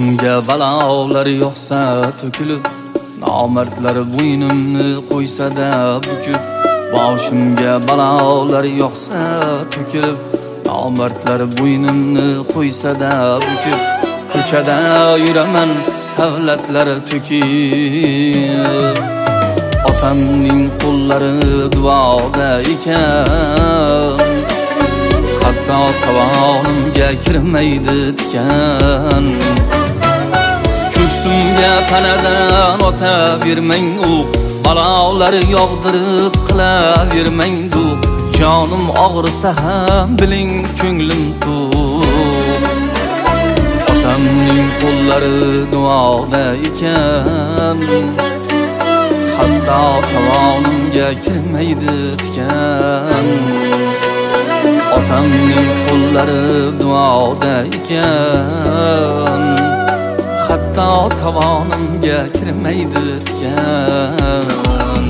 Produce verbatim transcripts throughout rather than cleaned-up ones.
Boshimga balolar yo'qsa to'kilib, nomardlar bo'ynimni qo'ysa-da bukib. Boshimga balolar yo'qsa to'kilib, nomardlar bo'ynimni qo'ysa-da bukib. Ko'chada yuraman savlatlar to'kib. Otamning qo'llari duoda ekan, hatto tovonimga kirmaydi tikan. Ko'ksimga panadan ota bermang u, balolar yog'dirib qilavermang du. Jonim og'risa ham biling ko'nglim to'q. Otamning qo'llari duoda ekan, hatto tovonimga kirmaydi tikan. Otamning qo'llari duoda ekan, hatto tovonimga kirmaydi tikan.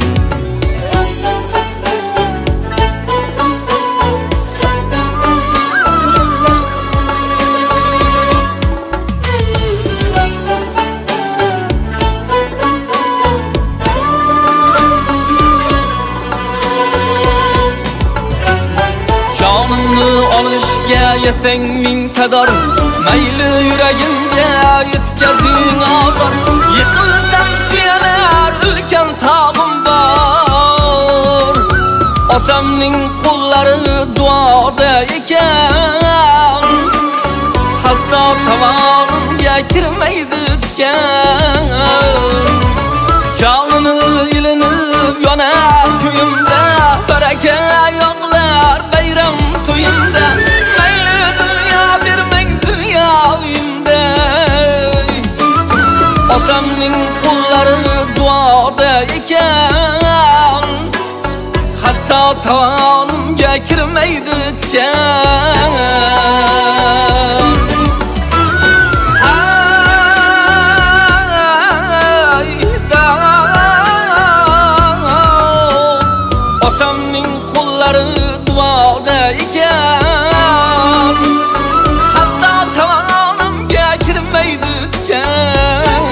Olishga yasang ming qadar, mayli yuragimga yetkazing ozor. Yiqilsam suyanar ulkan tog'im bor. Otamning qo'llari duoda ekan, hatto tovonimga kirmaydi tikan. Jonini ilinib yonar ko'yimda, baraka yog'lar bayram to'yimda. Mayli dunyo bermang dunyoyimda. Otamning qo'llari duoda ekan, hatto tovonimga kirmaydi tikan. Otamning qo'llari duoda ekan, hatto tovonimga kirmaydi tikan.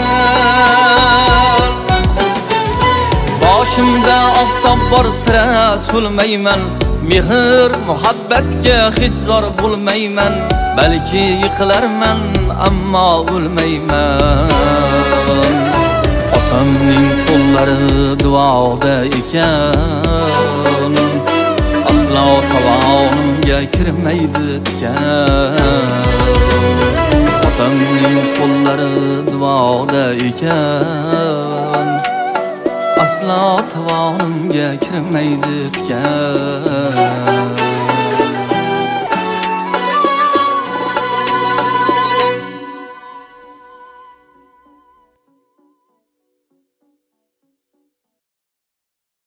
Boshimda oftob bor sira so'lmayman, mehr muhabbatga hech zor bo'lmayman. Balki yiqilarman ammo o'lmayman. Otamning qo'llari duoda ekan, aslo tovonimga kirmaydi tikan. Otamning qo'llari duoda ekan, aslo tovonimga kirmaydi tikan.